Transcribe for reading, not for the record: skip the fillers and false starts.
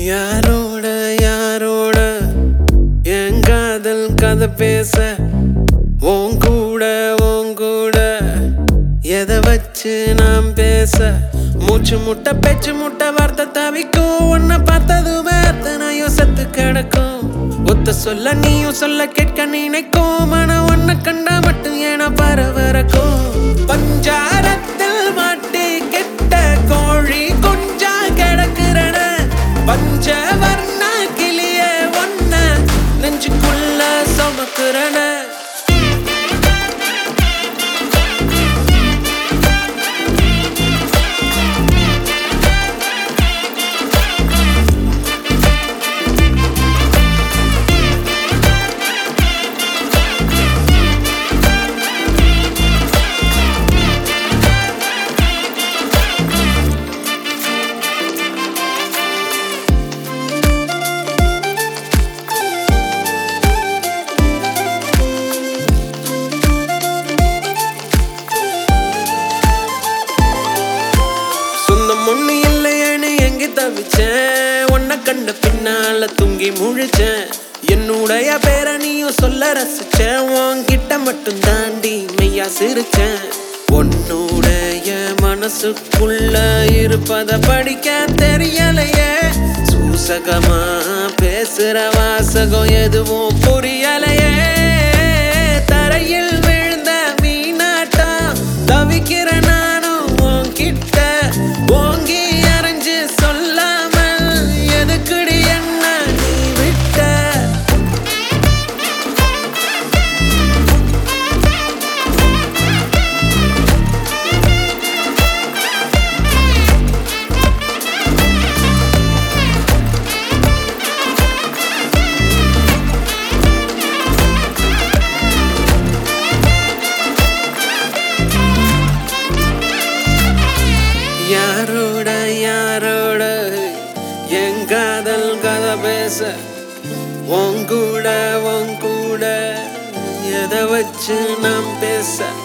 யாரோட யாரோட என் காதல் கதை பேச உன் கூட எதை வச்சு நாம் பேச மூச்சு முட்டை பேச்சு முட்டை வார்த்தை தவிக்கும் உன்னை பார்த்ததுமே அத்தனையும் சத்து கிடக்கும் ஒத்த சொல்ல நீயும் சொல்ல கேட்க நினைக்கும் ஆனா உன்னை கண்டா மட்டும் ஏன பரவரக்கும் பஞ்சாரத்தில் மாட்டி கெட்ட கோழி கொஞ்சா கிடக்குறன பஞ்சவர்ண கிளிய ஒன்ன நெஞ்சுக்குள்ள சுமக்குறன ஒண்ணு இல்லையேன்னு எங்க தவிச்சேன் உன்னை கண்ட பின்னால தூங்கி முழிச்சேன் என்னுடைய பேர நீயும் சொல்ல ரசிச்சேன் உன்கிட்ட மட்டும் தாண்டி மெய்யா சிரிச்சேன் உன்னுடைய மனசுக்குள்ள இருப்பத படிக்க தெரியலையே சூசகமா பேசுற வாசகம் எதுவும் புரியலையே தரையில் விழுந்த மீனாட்டா தவிக்கிற நானும் உன்கிட்ட ஓங்கி அரைஞ்சு சொல்லாமல் எதுக்குடி என்ன நீ விட்ட யாரோட யாரோட என் காதல் கதை பேச உன் கூட எதை வச்சு நாம் பேச